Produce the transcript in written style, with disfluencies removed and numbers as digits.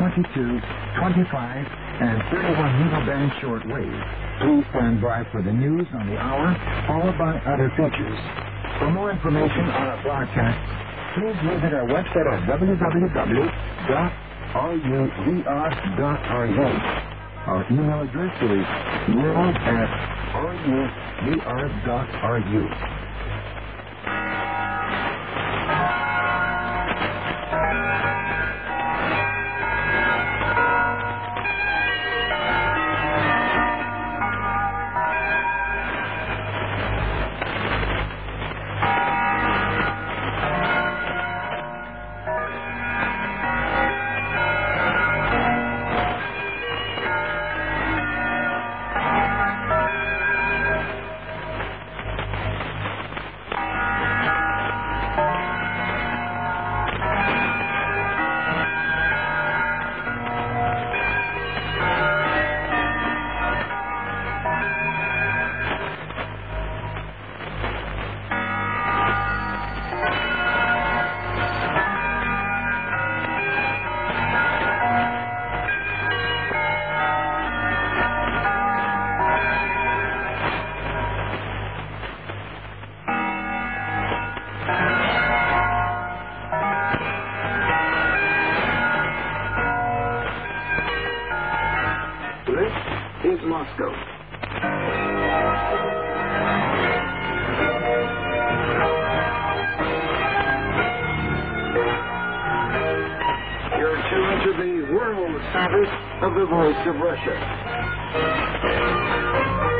22, 25, and 31 meter band shortwave. Please stand by for the news on the hour, followed by other features. For more information on our broadcast, please visit our website at www.ruvr.org. Our email address is world@ruvr.org. This is Moscow. You're tuned to the world service of the Voice of Russia.